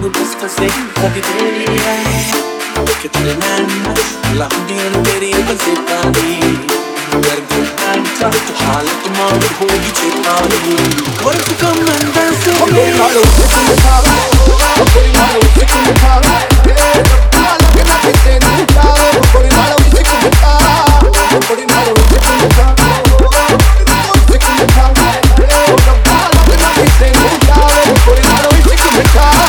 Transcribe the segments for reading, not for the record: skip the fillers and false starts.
ਮੈਨੂੰ ਦੱਸ ਸਹੀ ਕਦੀ ਤੇਰੀ ਹੈ ਕਿ ਤੇਰੇ ਨੈਣ ਲੰਬੀਆਂ ਨੂੰ ਮੇਰੀ ਬਸੇ ਪਾਣੀ ਗਰਦਨ ਤਾਂ ਤੂੰ ਹਾਲਤ ਮਾਰ ਹੋਗੀ ਚੇਤਾਨੀ ਹੋਰ ਤੂੰ ਕੰਮ ਦਸ ਕੋਈ ਨਾਲੋਂ ਸਿੱਖ ਖਾਵਾ ਕੋਈ ਨਾਲੋਂ ਸਿੱਖ ਖਾਵਾ ਰੱਬਾ ਲੱਗਣਾ ਕਿਤੇ ਨਹੀਂ ਜਾਵੇ ਕੋਈ ਨਾਲੋਂ ਸਿੱਖ ਖਾਵਾ ਕੋਈ ਨਾਲੋਂ ਸਿੱਖ ਖਾਵਾ ਸਿੱਖ ਖਾਵਾ ਰੱਬਾ ਲੱਗਣਾ ਕਿਤੇ ਨਹੀਂ ਜਾਵੇ ਕੋਈ ਨਾਲੋਂ ਸਿੱਖ ਖਾਵਾ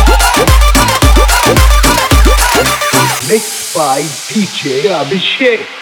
Mixed by DJ Abhishek.